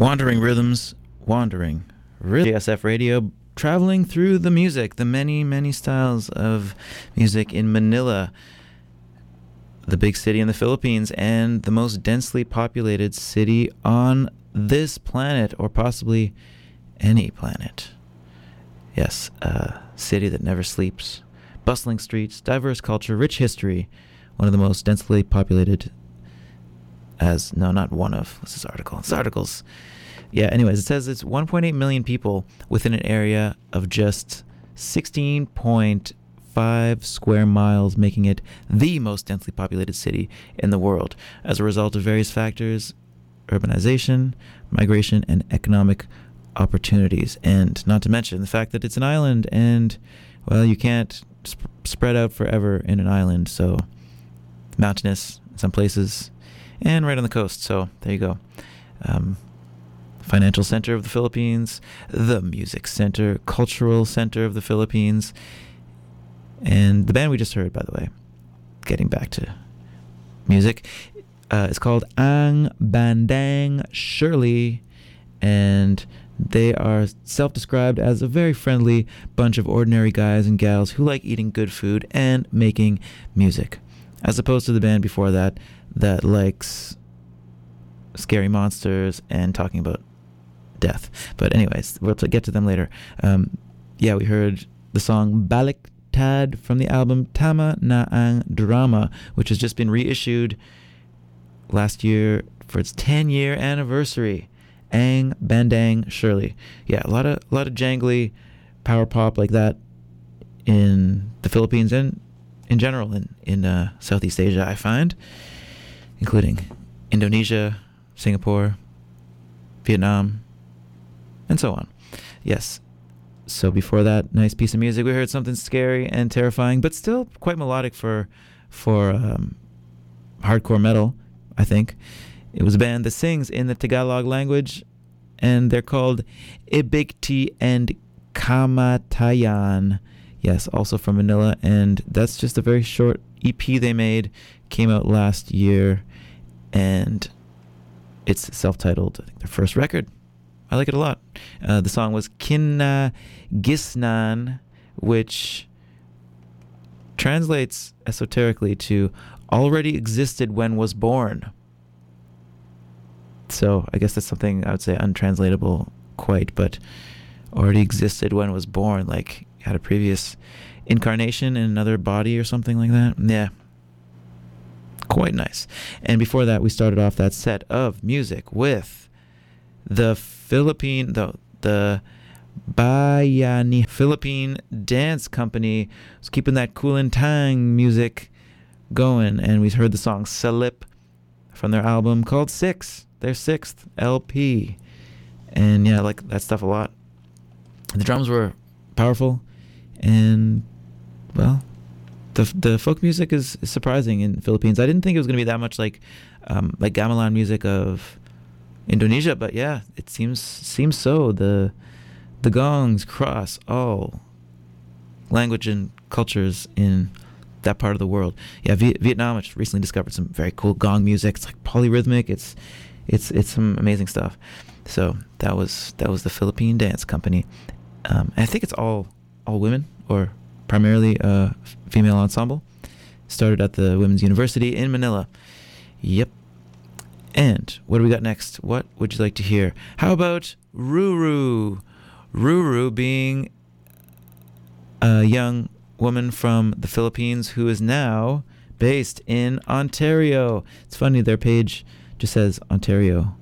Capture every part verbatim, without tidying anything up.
Wandering Rhythms, Wandering Rhythms. G S F Radio, traveling through the music, the many, many styles of music in Manila, the big city in the Philippines, and the most densely populated city on this planet, or possibly any planet. Yes, a city that never sleeps. Bustling streets, diverse culture, rich history, one of the most densely populated as, no, not one of, what's this article? This article's, yeah, anyways, it says it's one point eight million people within an area of just sixteen point five square miles, making it the most densely populated city in the world as a result of various factors: urbanization, migration, and economic opportunities. And not to mention the fact that it's an island, and, well, you can't sp- spread out forever in an island, so mountainous in some places and right on the coast. So there you go. Um, financial center of the Philippines, the music center, cultural center of the Philippines. And the band we just heard, by the way, getting back to music, uh, is called Ang Bandang Shirley, and they are self-described as a very friendly bunch of ordinary guys and gals who like eating good food and making music, as opposed to the band before that that likes scary monsters and talking about death. But anyways, we'll get to them later. Um, yeah, we heard the song Balik Tad from the album Tama na Ang Drama, which has just been reissued last year for its ten-year anniversary. Ang Bandang Shirley. Yeah, a lot of a lot of jangly power pop like that in the Philippines and in general in in uh, Southeast Asia, I find, including Indonesia, Singapore, Vietnam, and so on. Yes. So before that nice piece of music, we heard something scary and terrifying, but still quite melodic for for um, hardcore metal, I think. It was a band that sings in the Tagalog language, and they're called Ibigti and Kamatayan. Yes, also from Manila, and that's just a very short E P they made, came out last year, and it's self-titled, I think their first record. I like it a lot. Uh, the song was Kina Gisnan, which translates esoterically to already existed when was born. So I guess that's something I would say untranslatable quite, but already existed when was born, like had a previous incarnation in another body or something like that. Yeah. Quite nice. And before that, we started off that set of music with the Philippine, the, the Bayani Philippine Dance Company. Was keeping that Kulintang music going, and we heard the song Salip from their album called Six, their sixth L P. And yeah, I like that stuff a lot. The drums were powerful, and, well, the the folk music is, is surprising in the Philippines. I didn't think it was going to be that much like um, like gamelan music of Indonesia, but yeah, it seems seems so. The the gongs cross all language and cultures in that part of the world. Yeah, v- Vietnam, which recently discovered some very cool gong music. It's like polyrhythmic. It's it's it's some amazing stuff. So that was that was the Philippine Dance Company. Um, and I think it's all all women, or primarily a female ensemble. Started at the Women's University in Manila. Yep. And what do we got next? What would you like to hear? How about Ruru? Ruru being a young woman from the Philippines who is now based in Ontario. It's funny, their page just says Ontario,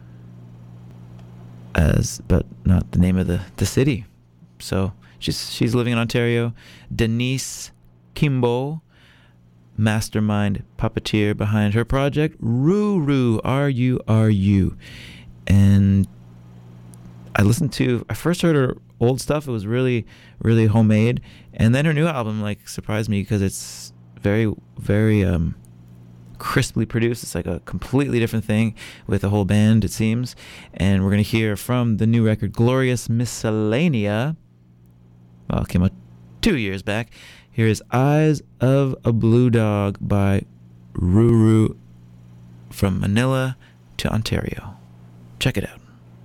as but not the name of the, the city. So she's she's living in Ontario. Denise Kimbo, mastermind puppeteer behind her project Ruru, R U R U. And I listened to, I first heard her old stuff. It was really, really homemade. And then her new album, like, surprised me because it's very, very um, crisply produced. It's like a completely different thing with a whole band, it seems. And we're going to hear from the new record, Glorious Miscellanea. Well, it came out two years back. Here is Eyes of a Blue Dog by Ruru, from Manila to Ontario. Check it out.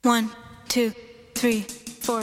One, two, three, four.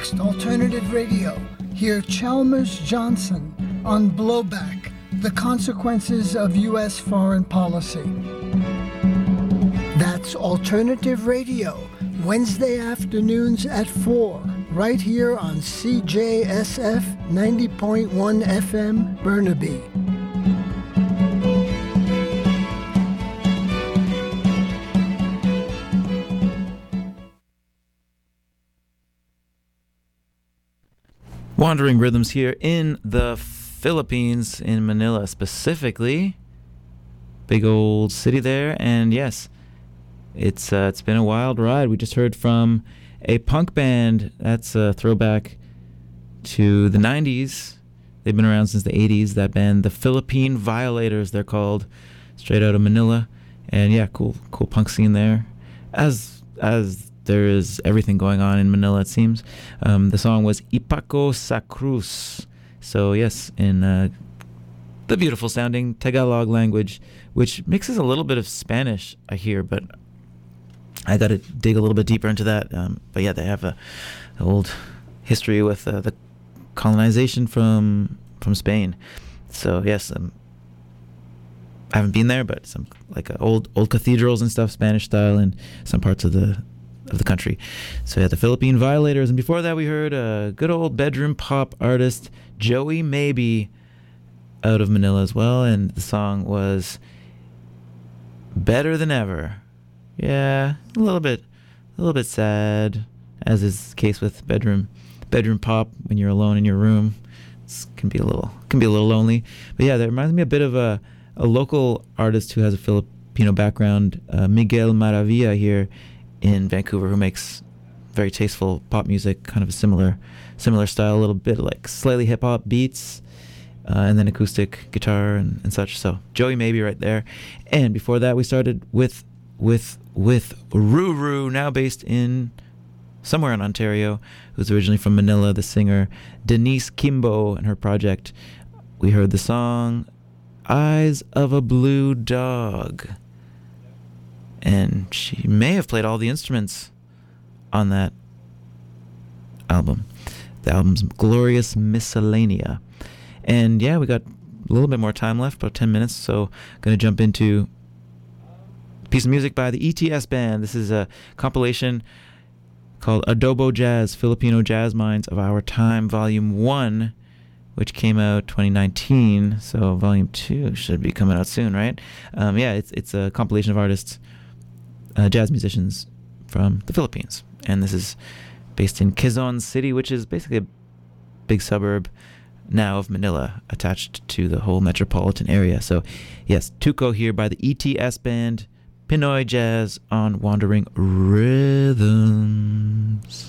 next Alternative Radio, hear Chalmers Johnson on Blowback, the Consequences of U S Foreign Policy. That's Alternative Radio, Wednesday afternoons at four, right here on C J S F ninety point one F M, Burnaby. Wandering Rhythms here in the Philippines, in Manila specifically. Big old city there, and yes, it's uh, it's been a wild ride. We just heard from a punk band. That's a throwback to the nineties. They've been around since the eighties. That band, the Philippine Violators, they're called, straight out of Manila. And yeah, cool, cool punk scene there. As as there is everything going on in Manila, it seems. Um, the song was Ipako sa Cruz. So yes, in uh, the beautiful sounding Tagalog language, which mixes a little bit of Spanish, I hear, but I got to dig a little bit deeper into that. Um, but yeah, they have a, a old history with uh, the colonization from from Spain. So yes, um, I haven't been there, but some like uh, old old cathedrals and stuff, Spanish style, in some parts of the of the country. So yeah, the Philippine Violators, and before that we heard a good old bedroom pop artist, Joey Maybe, out of Manila as well, and the song was Better Than Ever. Yeah, a little bit, a little bit sad, as is the case with bedroom, bedroom pop. When you're alone in your room, it can be a little, can be a little lonely. But yeah, that reminds me a bit of a, a local artist who has a Filipino background, uh, Miguel Maravilla here in Vancouver, who makes very tasteful pop music, kind of a similar, similar style, a little bit like slightly hip hop beats, uh, and then acoustic guitar and, and such. So Joey Maybe right there, and before that we started with with with Ruru, now based in somewhere in Ontario, who's originally from Manila, the singer Denise Kimbo and her project. We heard the song Eyes of a Blue Dog, and she may have played all the instruments on that album. The album's Glorious Miscellanea. And yeah, we got a little bit more time left, about ten minutes, so going to jump into a piece of music by the E T S Band. This is a compilation called Adobo Jazz, Filipino Jazz Minds of Our Time, Volume one, which came out twenty nineteen, so Volume two should be coming out soon, right? Um, yeah, it's it's a compilation of artists, uh, jazz musicians from the Philippines. And this is based in Quezon City, which is basically a big suburb now of Manila, attached to the whole metropolitan area. So yes, Tuco here by the E T S Band, Pinoy Jazz on Wandering Rhythms.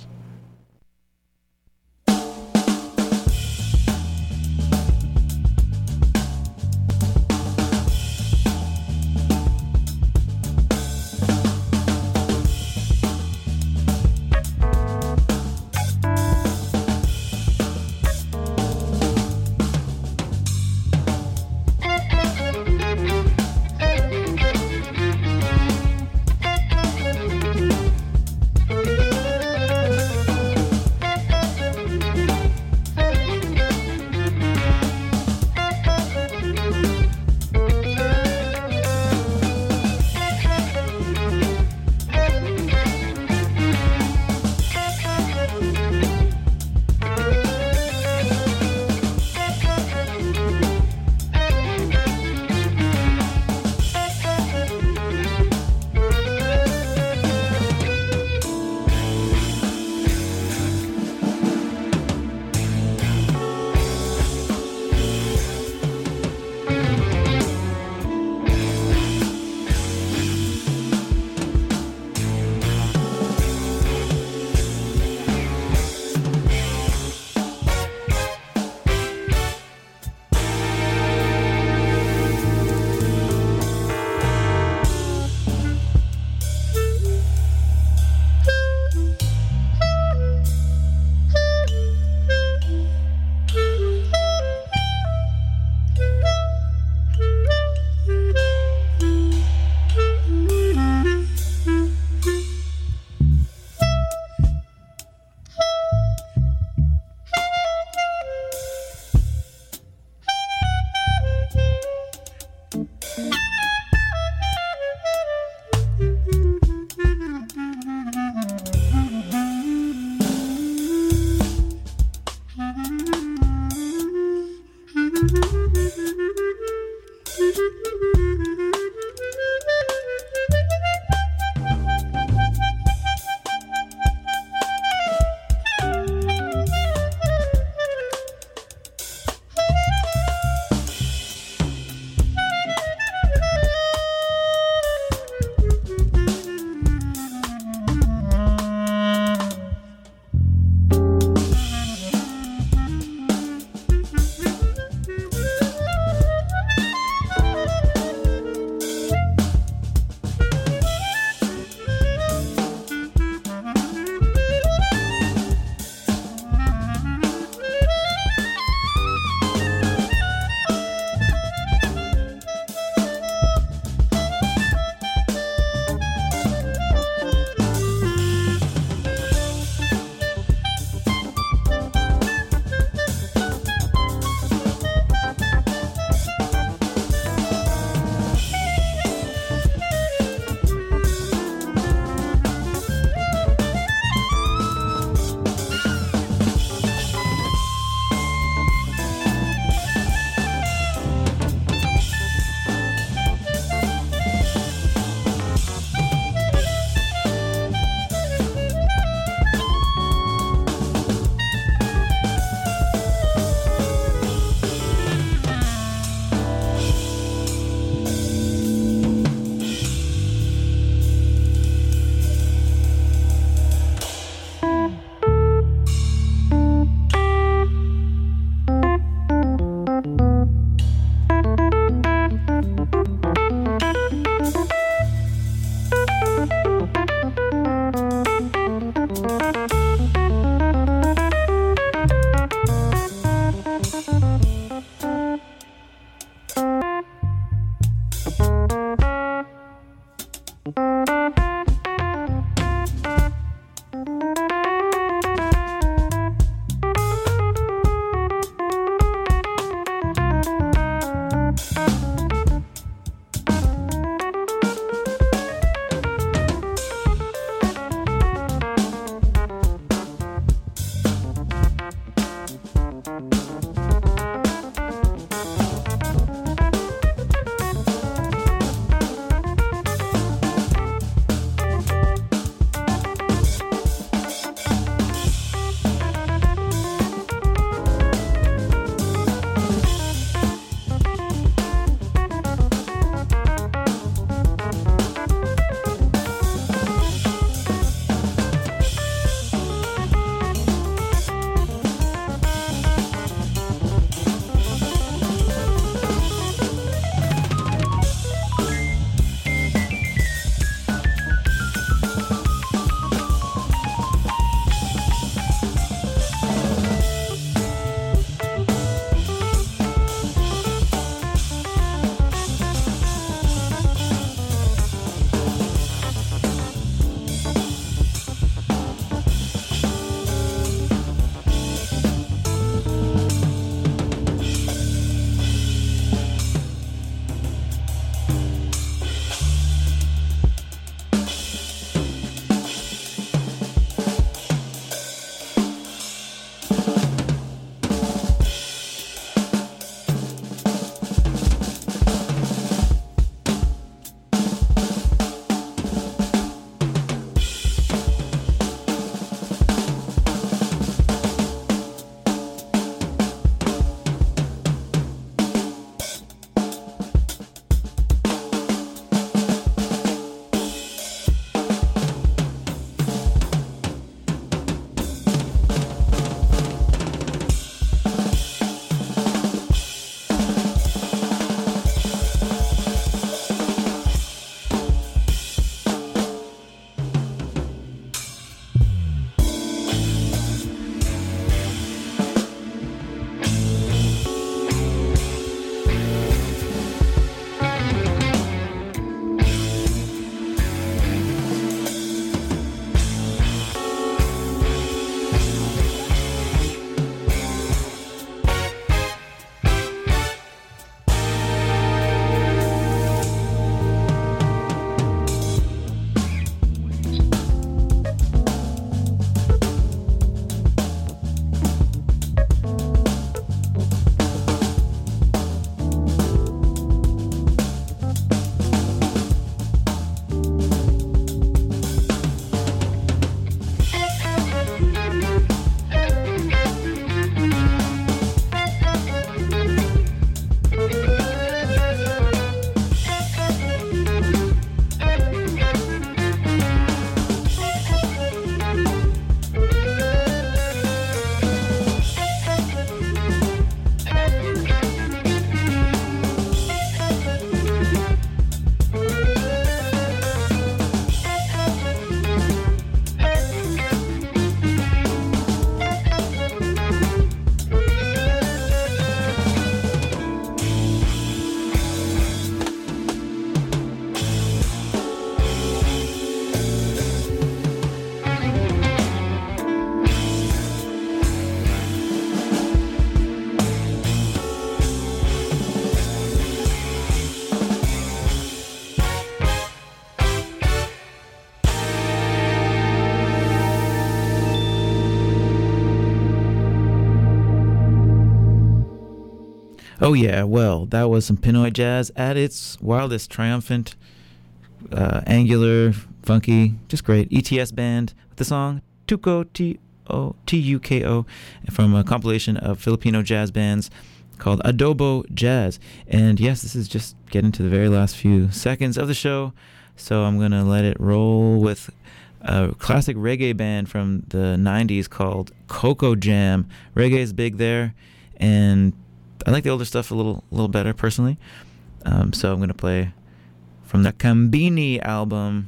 Oh yeah, well, that was some Pinoy jazz at its wildest, triumphant, uh, angular, funky, just great. E T S band with the song Tuko, T O T U K O, from a compilation of Filipino jazz bands called Adobo Jazz. And yes, this is just getting to the very last few seconds of the show, so I'm gonna let it roll with a classic reggae band from the nineties called Coco Jam. Reggae is big there, and I like the older stuff a little little better personally. Um, so I'm going to play from the Kambini album,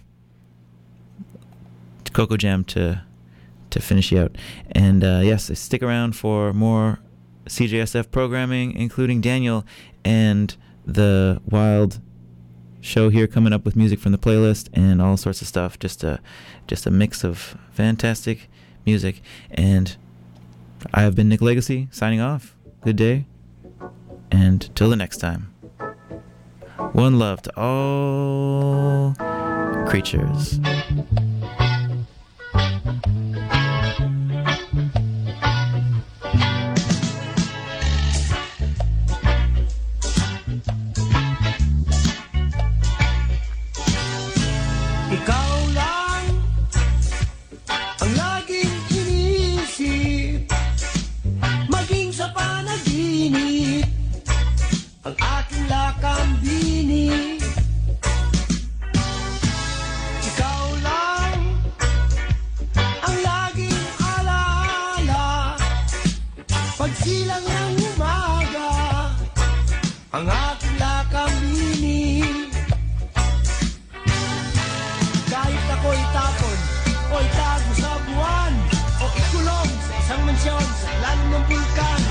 Coco Jam, to to finish you out. And uh, yes, stick around for more C J S F programming, including Daniel and the wild show here coming up with music from the playlist and all sorts of stuff. Just a just a mix of fantastic music. And I have been Nick Legacy, signing off. Good day, and till the next time. One love to all creatures. Ang